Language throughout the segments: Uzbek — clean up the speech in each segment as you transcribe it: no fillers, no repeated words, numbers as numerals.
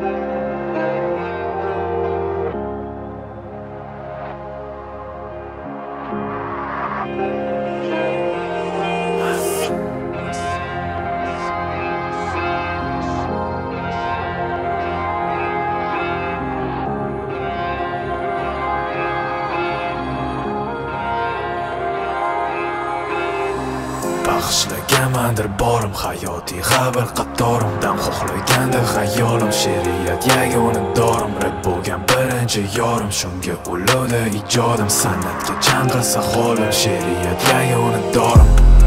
Bag'ishlaganmandir borim hayotiy xabar qatorim dam xohlaganda xayolim she'riyat yagona dorim rap bo'lgan birinchi yorim shunga ulug'da ijodim san'atga chang'isa holim she'riyat yagona dorim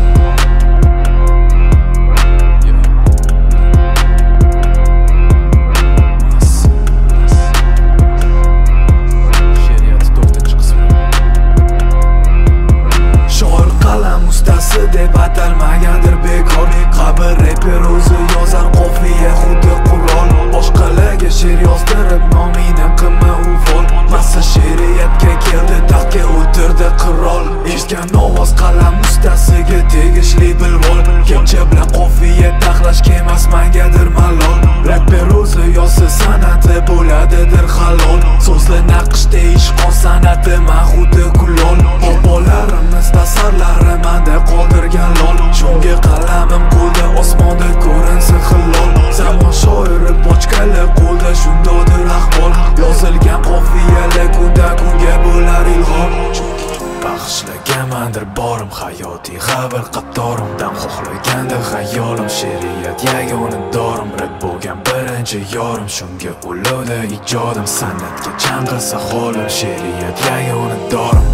deb atalmagandir bekor qabr reper o'zi yozar qofiya xuddi Qur'on boshqalarga she'r yozdirib nomini qilma u fol massa she'riyatga keldi taxtga o'tirdi qirol eshitgan ovoz qalam ustasiga tegishli bilvol kecha bilan qofiya taxlashga emas mangadir malol reper o'zi yozsa san'ati bo'ladidir halol so'zli naqshda ishqon san'ati man xuddi kulol bobolarimiz tasarlari manda qoldirgan lol shunga qalamim qo'lda osmonda ko'rinsin hilol zamon shoiri bochkali qo'lda shundodir ahvol yozilgan qofiyalar kundan kunga bo'lar ilhom bag'ishlaganmandir borim hayotiy xabar qatorim dam xohlaganda xayolim she'riyat yagona dorim rap bo'lgan birinchi yorim shunga ulug'da ijodim san'atga chang'isa holim she'riyat yagona dorim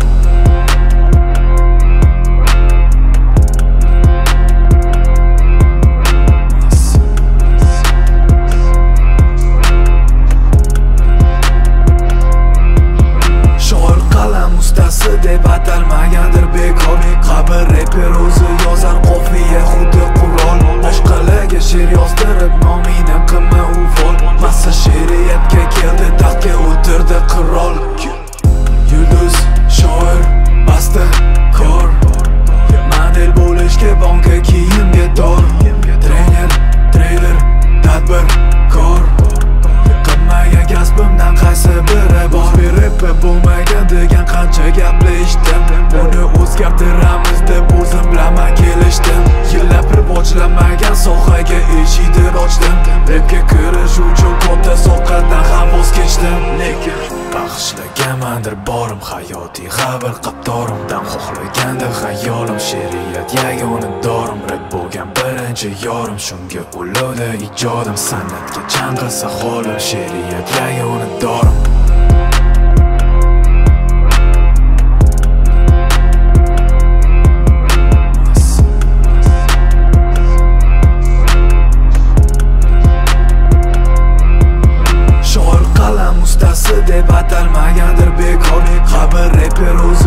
deb atalmagandir bekor qabr reper o'zi yozar qofiya xuddi Qur'on boshqalarga she'r yozdirib nomini qilma u fol massa she'riyatga keldi taxtga o'tirdi qirol yulduz shoir basta kor model bo'lishga banka kiyimga tor trener treyler tadbir kor qilmagan kasbimdan qaysi biri bor reper bo'lmagan degan qancha gapli eshitdim buni o'zgartiramiz deb o'zim bilaman kelishdim yillab rivojlanmagan sohaga eshikdir ochdim rapga kirish uchun katta sovqatdan ham voz kechdim lekin bag'ishlaganmandir borim hayotiy xabar qatorim dam xohlaganda xayolim she'riyat yagona dorim rap bo'lgan birinchi yorim shunga ulug'da ijodim san'atga chang'isa holim she'riyat yagona dorim deb atalmagandir bekor qabr reper o'zi